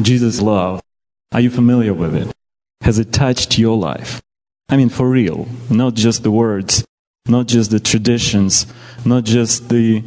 Jesus' love, are you familiar with it? Has it touched your life? I mean, for real, not just the words, not just the traditions, not just the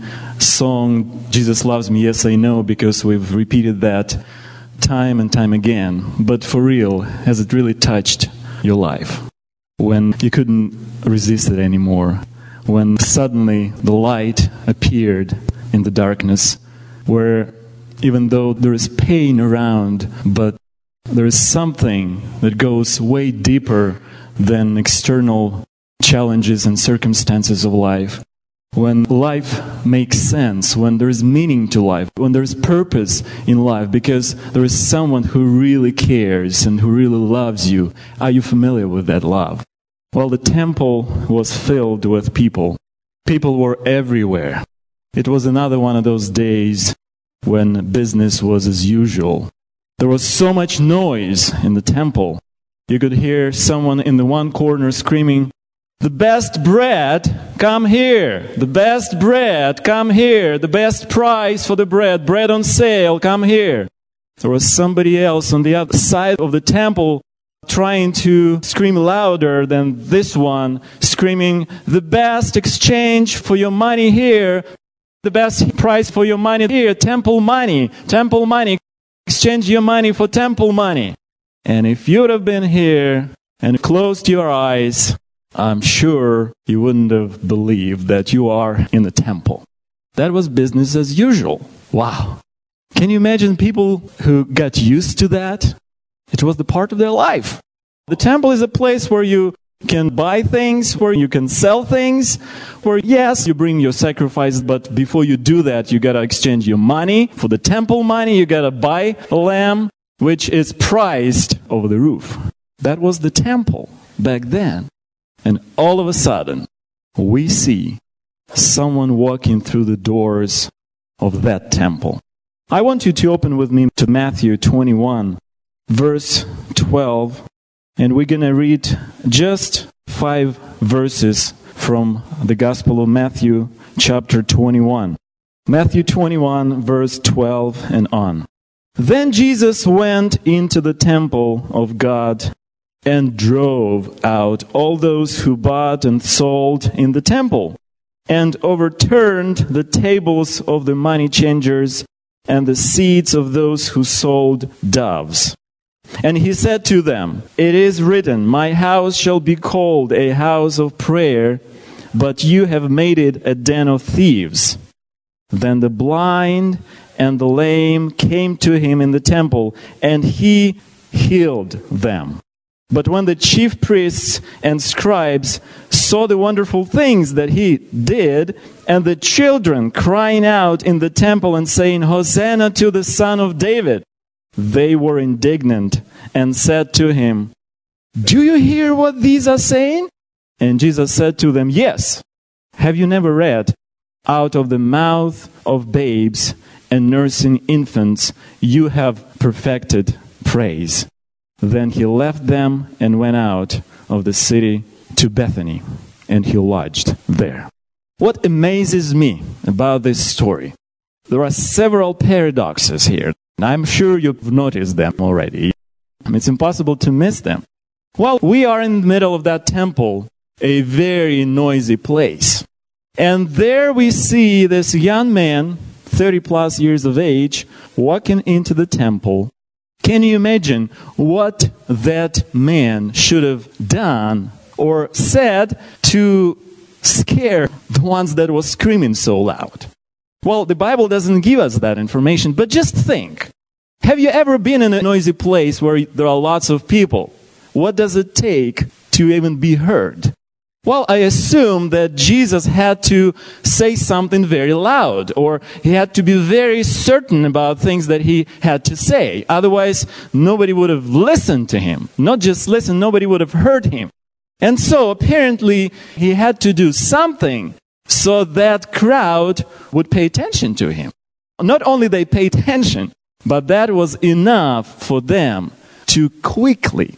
song, Jesus loves me, yes I know, because we've repeated that time and time again. But for real, has it really touched your life? When you couldn't resist it anymore, when suddenly the light appeared in the darkness, where even though there is pain around, but there is something that goes way deeper than external challenges and circumstances of life. When life makes sense, when there is meaning to life, when there is purpose in life, because there is someone who really cares and who really loves you. Are you familiar with that love? Well, the temple was filled with people. People were everywhere. It was another one of those days when business was as usual. There was so much noise in the temple. You could hear someone in the one corner screaming, "The best bread, come here. The best bread, come here. The best price for the bread on sale, come here." There was somebody else on the other side of the temple trying to scream louder than this one, screaming, "The best exchange for your money here. The best price for your money here. Temple money. Temple money. Exchange your money for temple money." And if you'd have been here and closed your eyes, I'm sure you wouldn't have believed that you are in the temple. That was business as usual. Wow. Can you imagine people who got used to that? It was the part of their life. The temple is a place where you can buy things, where you can sell things, where yes, you bring your sacrifice, but before you do that, you gotta exchange your money for the temple money. You gotta buy a lamb, which is priced over the roof. That was the temple back then. And all of a sudden, we see someone walking through the doors of that temple. I want you to open with me to Matthew 21, verse 12. And we're going to read just 5 verses from the Gospel of Matthew, chapter 21. Matthew 21, verse 12 and on. "Then Jesus went into the temple of God and drove out all those who bought and sold in the temple, and overturned the tables of the money changers and the seats of those who sold doves. And he said to them, 'It is written, my house shall be called a house of prayer, but you have made it a den of thieves.' Then the blind and the lame came to him in the temple, and he healed them. But when the chief priests and scribes saw the wonderful things that he did, and the children crying out in the temple and saying, 'Hosanna to the Son of David,' they were indignant and said to him, 'Do you hear what these are saying?' And Jesus said to them, 'Yes. Have you never read, out of the mouth of babes and nursing infants you have perfected praise?' Then he left them and went out of the city to Bethany, and he lodged there." What amazes me about this story, there are several paradoxes here. I'm sure you've noticed them already. It's impossible to miss them. Well, we are in the middle of that temple, a very noisy place. And there we see this young man, 30 plus years of age, walking into the temple. Can you imagine what that man should have done or said to scare the ones that were screaming so loud? Well, the Bible doesn't give us that information, but just think. Have you ever been in a noisy place where there are lots of people? What does it take to even be heard? Well, I assume that Jesus had to say something very loud, or he had to be very certain about things that he had to say. Otherwise, nobody would have listened to him. Not just listened, nobody would have heard him. And so apparently he had to do something so that crowd would pay attention to him. Not only they paid attention, but that was enough for them to quickly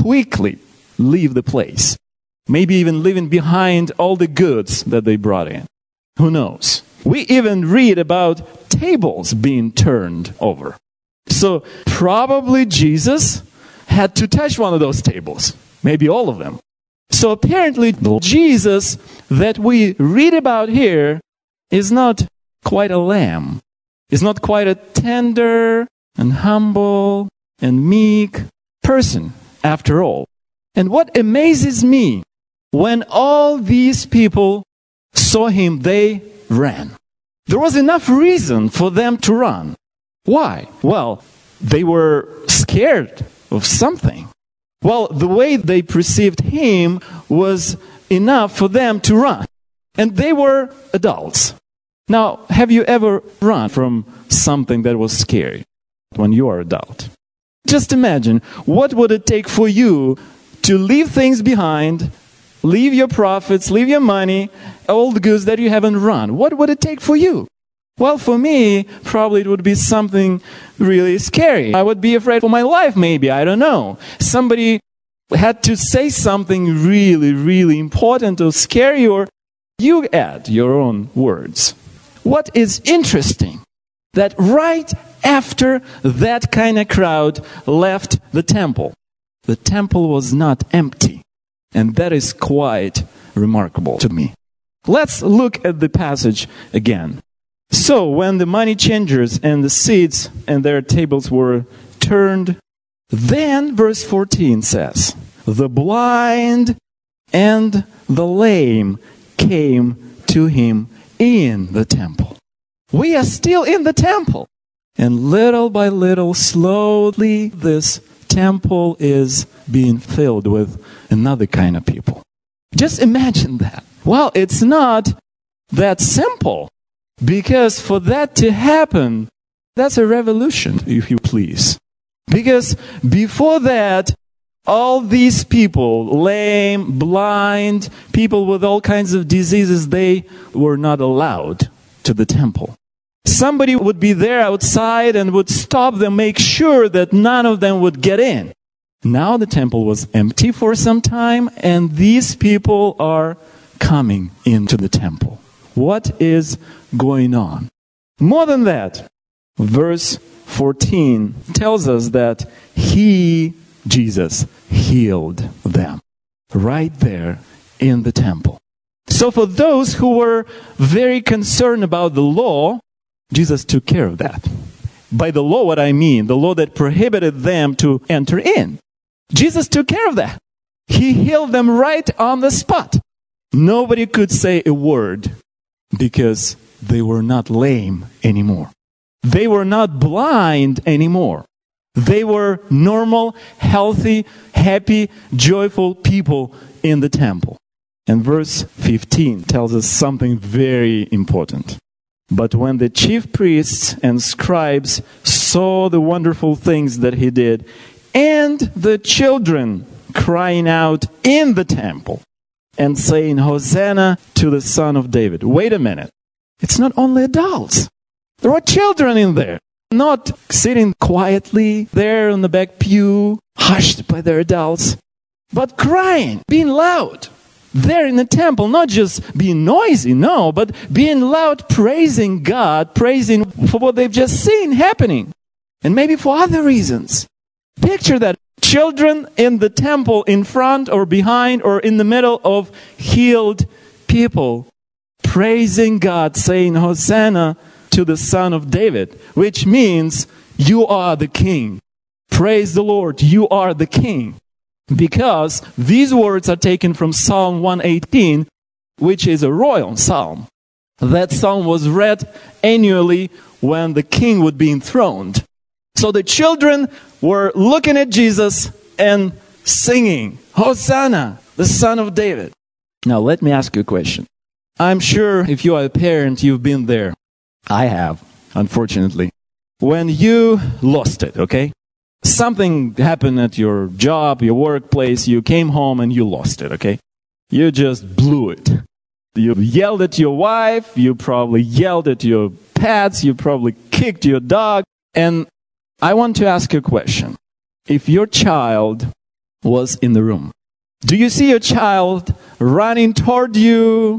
leave the place. Maybe even leaving behind all the goods that they brought in. Who knows? We even read about tables being turned over. So probably Jesus had to touch one of those tables, maybe all of them. So apparently the Jesus that we read about here is not quite a lamb. Is not quite a tender and humble and meek person after all. And what amazes me, when all these people saw him, they ran. There was enough reason for them to run. Why? Well, they were scared of something. Well, the way they perceived him was enough for them to run. And they were adults. Now, have you ever run from something that was scary when you are an adult? Just imagine, what would it take for you to leave things behind, leave your profits, leave your money, all the goods that you haven't run? What would it take for you? Well, for me, probably it would be something really scary. I would be afraid for my life, maybe. I don't know. Somebody had to say something really, really important or scary, or you add your own words. What is interesting, that right after that kind of crowd left the temple was not empty. And that is quite remarkable to me. Let's look at the passage again. So when the money changers and the seats and their tables were turned, then verse 14 says, the blind and the lame came to him in the temple. We are still in the temple. And little by little, slowly, this temple is being filled with another kind of people. Just imagine that. Well, it's not that simple. Because for that to happen, that's a revolution, if you please. Because before that, all these people, lame, blind, people with all kinds of diseases, they were not allowed to the temple. Somebody would be there outside and would stop them, make sure that none of them would get in. Now the temple was empty for some time, and these people are coming into the temple. What is going on? More than that, verse 14 tells us that he, Jesus, healed them right there in the temple. So for those who were very concerned about the law, Jesus took care of that. By the law, what I mean, the law that prohibited them to enter in. Jesus took care of that. He healed them right on the spot. Nobody could say a word because they were not lame anymore. They were not blind anymore. They were normal, healthy, happy, joyful people in the temple. And verse 15 tells us something very important. But when the chief priests and scribes saw the wonderful things that he did, and the children crying out in the temple and saying, Hosanna to the Son of David. Wait a minute. It's not only adults. There are children in there. Not sitting quietly there in the back pew, hushed by their adults, but crying, being loud. There in the temple, not just being noisy, no, but being loud, praising God, praising for what they've just seen happening. And maybe for other reasons. Picture that. Children in the temple in front or behind or in the middle of healed people, praising God, saying, Hosanna to the Son of David, which means you are the King. Praise the Lord, you are the King. Because these words are taken from Psalm 118, which is a royal psalm. That psalm was read annually when the king would be enthroned. So the children were looking at Jesus and singing, Hosanna, the Son of David. Now let me ask you a question. I'm sure if you are a parent, you've been there. I have, unfortunately. When you lost it, okay? Something happened at your job, your workplace, you came home and you lost it, okay? You just blew it. You yelled at your wife, you probably yelled at your pets, you probably kicked your dog. And I want to ask you a question. If your child was in the room, do you see your child running toward you,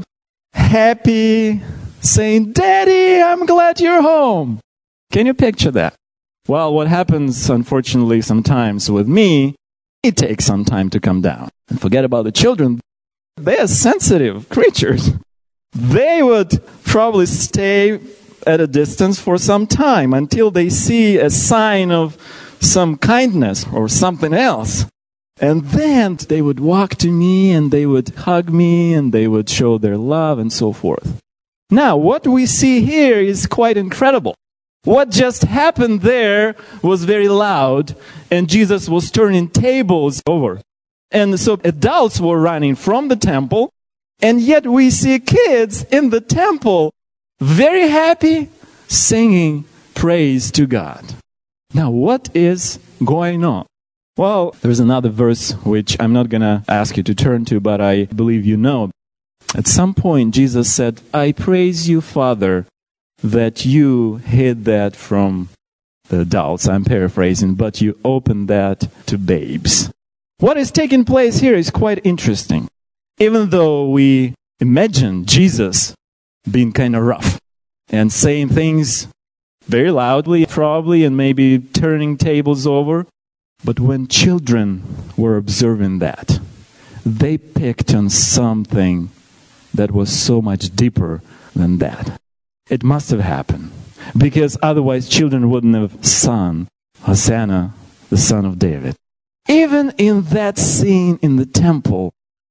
happy, saying, Daddy, I'm glad you're home? Can you picture that? Well, what happens, unfortunately, sometimes with me, it takes some time to come down. And forget about the children. They are sensitive creatures. They would probably stay at a distance for some time until they see a sign of some kindness or something else. And then they would walk to me and they would hug me and they would show their love and so forth. Now, what we see here is quite incredible. What just happened there was very loud, and Jesus was turning tables over. And so adults were running from the temple, and yet we see kids in the temple very happy, singing praise to God. Now, what is going on? Well, there's another verse which I'm not going to ask you to turn to, but I believe you know. At some point, Jesus said, I praise you, Father, that you hid that from the adults. I'm paraphrasing, but you opened that to babes. What is taking place here is quite interesting. Even though we imagine Jesus being kind of rough and saying things very loudly, probably, and maybe turning tables over, but when children were observing that, they picked on something that was so much deeper than that. It must have happened, because otherwise children wouldn't have sung Hosanna, the Son of David. Even in that scene in the temple,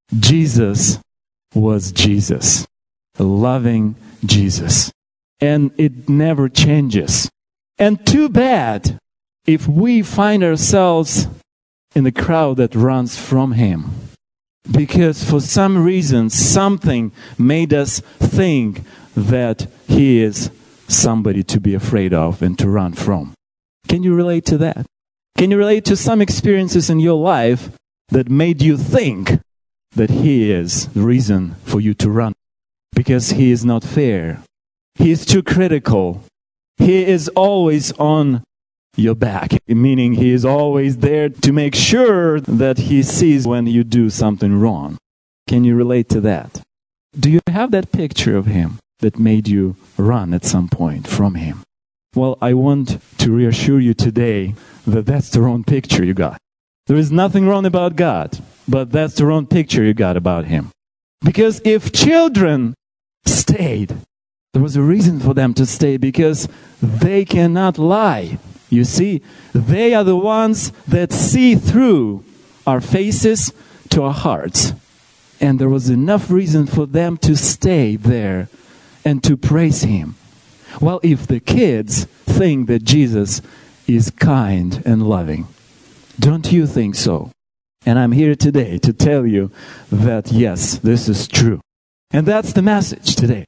Jesus was Jesus, a loving Jesus. And it never changes. And too bad if we find ourselves in the crowd that runs from Him. Because for some reason, something made us think that He is somebody to be afraid of and to run from. Can you relate to that? Can you relate to some experiences in your life that made you think that He is the reason for you to run? Because He is not fair. He is too critical. He is always on your back, meaning He is always there to make sure that He sees when you do something wrong. Can you relate to that? Do you have that picture of Him that made you run at some point from Him? Well, I want to reassure you today that that's the wrong picture you got. There is nothing wrong about God, but that's the wrong picture you got about Him. Because if children stayed, there was a reason for them to stay, because they cannot lie. You see, they are the ones that see through our faces to our hearts. And there was enough reason for them to stay there and to praise Him. Well, if the kids think that Jesus is kind and loving, don't you think so? And I'm here today to tell you that yes, this is true. And that's the message today.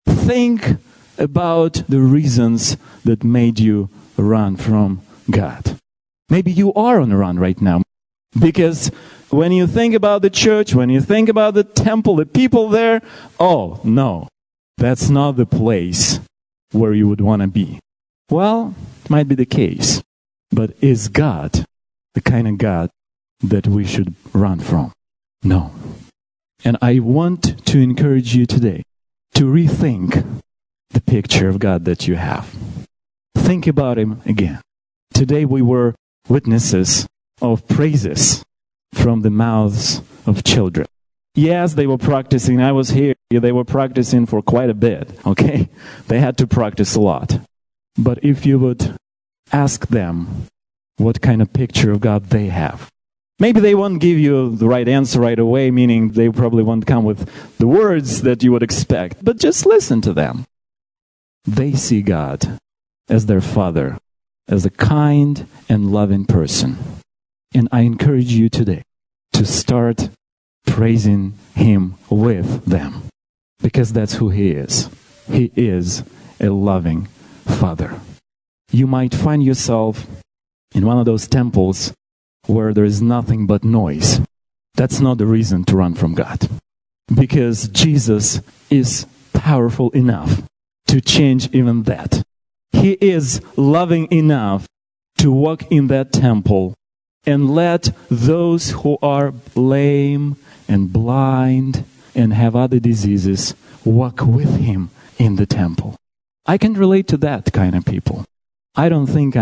Think about the reasons that made you run from God. Maybe you are on a run right now. Because when you think about the church, when you think about the temple, the people there, oh no, that's not the place where you would want to be. Well, it might be the case. But is God the kind of God that we should run from? No. And I want to encourage you today to rethink the picture of God that you have. Think about Him again. Today we were witnesses of praises from the mouths of children. Yes, they were practicing. I was here. They were practicing for quite a bit, okay? They had to practice a lot. But if you would ask them what kind of picture of God they have, maybe they won't give you the right answer right away, meaning they probably won't come with the words that you would expect. But just listen to them. They see God as their Father, as a kind and loving person. And I encourage you today to start praising Him with them. Because that's who He is. He is a loving Father. You might find yourself in one of those temples where there is nothing but noise. That's not the reason to run from God. Because Jesus is powerful enough to change even that. He is loving enough to walk in that temple and let those who are lame and blind and have other diseases walk with Him in the temple. I can relate to that kind of people. I don't think I'm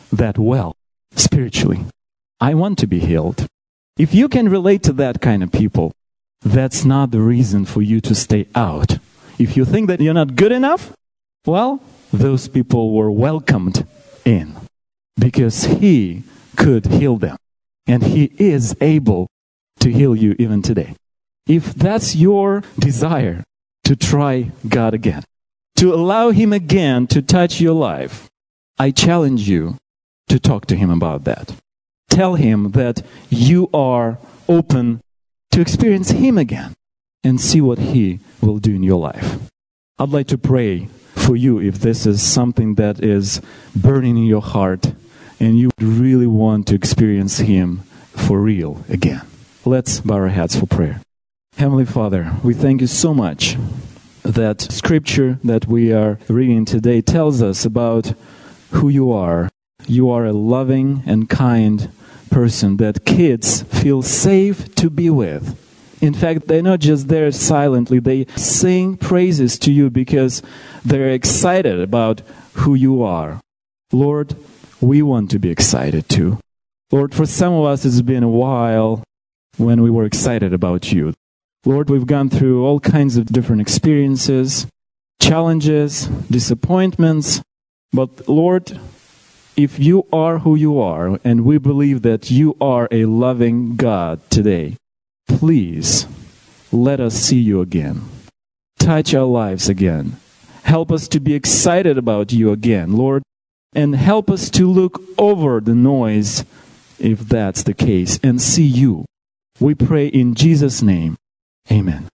that well spiritually. I want to be healed. If you can relate to that kind of people, that's not the reason for you to stay out. If you think that you're not good enough, well, those people were welcomed in because He could heal them. And He is able to heal you even today. If that's your desire to try God again, to allow Him again to touch your life, I challenge you to talk to Him about that. Tell Him that you are open to experience Him again and see what He will do in your life. I'd like to pray for you if this is something that is burning in your heart and you really want to experience Him for real again. Let's bow our heads for prayer. Heavenly Father, we thank you so much that Scripture that we are reading today tells us about who you are. You are a loving and kind person that kids feel safe to be with. In fact, they're not just there silently, they sing praises to you because they're excited about who you are. Lord, we want to be excited too. Lord, for some of us it's been a while when we were excited about you. Lord, we've gone through all kinds of different experiences, challenges, disappointments. But Lord, if you are who you are, and we believe that you are a loving God today, please let us see you again. Touch our lives again. Help us to be excited about you again, Lord, and help us to look over the noise, if that's the case, and see you. We pray in Jesus' name. Amen.